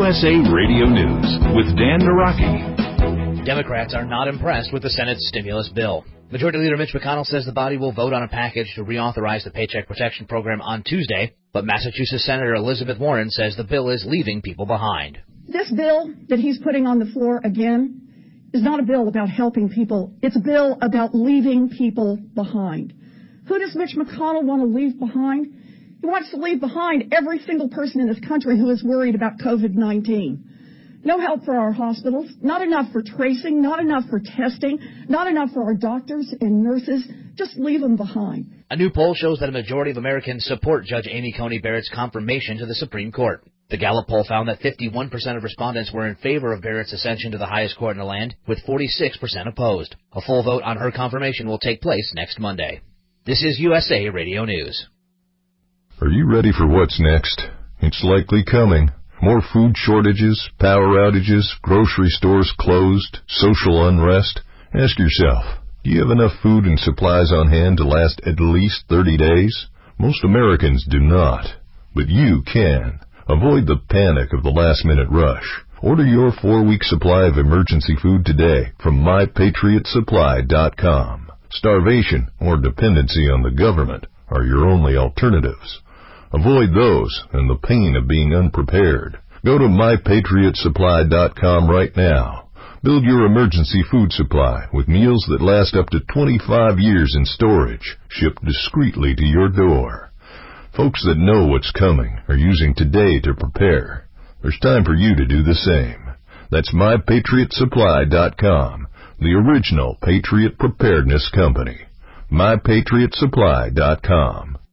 USA Radio News with Dan Naraki. Democrats are not impressed with the Senate's stimulus bill. Majority Leader Mitch McConnell says the body will vote on a package to reauthorize the Paycheck Protection Program on Tuesday, but Massachusetts Senator Elizabeth Warren says the bill is leaving people behind. This bill that he's putting on the floor again is not a bill about helping people. It's a bill about leaving people behind. Who does Mitch McConnell want to leave behind? He wants to leave behind every single person in this country who is worried about COVID-19. No help for our hospitals, not enough for tracing, not enough for testing, not enough for our doctors and nurses. Just leave them behind. A new poll shows that a majority of Americans support Judge Amy Coney Barrett's confirmation to the Supreme Court. The Gallup poll found that 51% of respondents were in favor of Barrett's ascension to the highest court in the land, with 46% opposed. A full vote on her confirmation will take place next Monday. This is USA Radio News. Are you ready for what's next? It's likely coming. More food shortages, power outages, grocery stores closed, social unrest. Ask yourself, do you have enough food and supplies on hand to last at least 30 days? Most Americans do not, but you can. Avoid the panic of the last-minute rush. Order your 4-week supply of emergency food today from MyPatriotSupply.com. Starvation or dependency on the government are your only alternatives. Avoid those and the pain of being unprepared. Go to MyPatriotSupply.com right now. Build your emergency food supply with meals that last up to 25 years in storage, shipped discreetly to your door. Folks that know what's coming are using today to prepare. There's time for you to do the same. That's MyPatriotSupply.com, the original Patriot Preparedness Company. MyPatriotSupply.com.